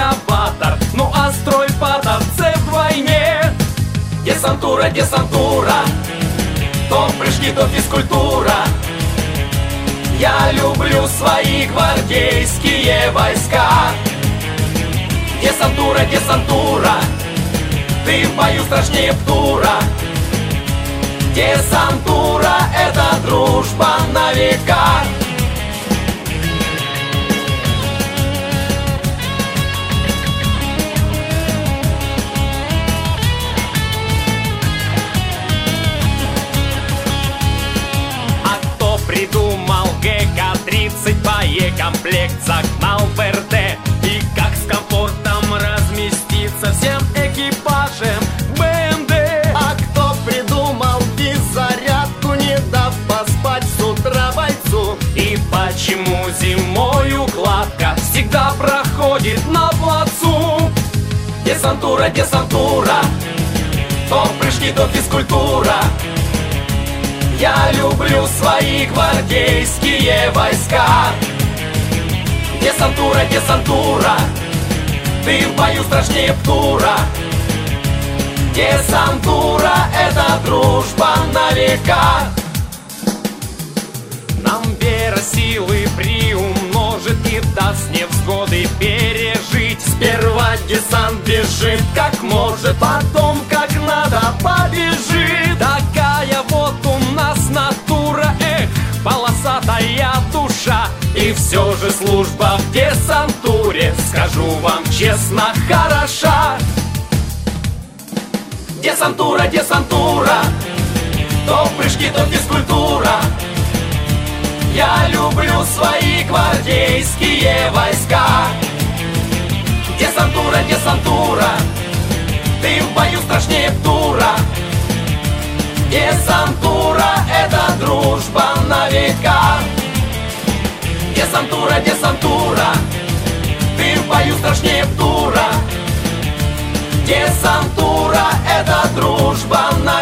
экскаватор, ну а стройпатов це вдвойне. Десантура, десантура, то прыжки, то физкультура. Я люблю свои гвардейские войска. Десантура, десантура, ты в бою страшнее Птура. Десантура — это дружба на века. А кто придумал ГК-30, боекомплект загнал в РТ? И как с комфортом разместиться всем экипажем БМД? А кто придумал физзарядку, не дав поспать с утра бойцу? И почему зимой укладка всегда проходит на плацу? Десантура, десантура, то прыжки, то физкультура. Я люблю свои гвардейские войска. Десантура, десантура, ты в бою страшнее Птура. Десантура — это дружба на века. Нам вера силы приумножит и даст невзгоды пережить. Сперва десант бежит как может, потом как надо побежит. Такая вот у нас натура, эх, полосатая душа. И все же служба в десантуре, скажу вам честно, хороша. Десантура, десантура, то прыжки, то физкультура. Я люблю свои гвардейские войска. Десантура, десантура, ты в бою страшнее Птура. Десантура — это дружба на века. Десантура, десантура, ты в бою страшнее Птура. Десантура — это дружба на